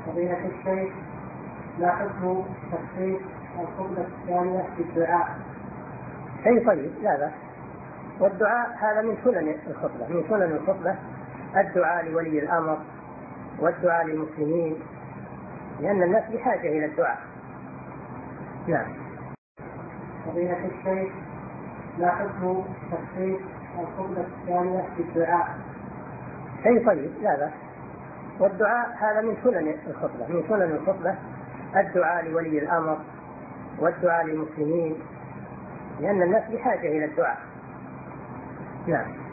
فضيلة الشيخ، ما حكم تخصيص الخطبة الثانية بالدعاء؟ شيء طيب، لا بأس. والدعاء هذا من سنن الخطبة، من سنن الخطبة الدعاء لولي الأمر والدعاء للمسلمين، لأن الناس بحاجة إلى الدعاء. نعم. فضيلة الشيخ، ما حكم تخصيص الخطبة الثانية بالدعاء؟ شيء طيب، لا بأس. والدعاء هذا من سنن الخطبة، من سنن الخطبة الدعاء لولي الأمر والدعاء للمسلمين، لأن الناس بحاجة إلى الدعاء. نعم.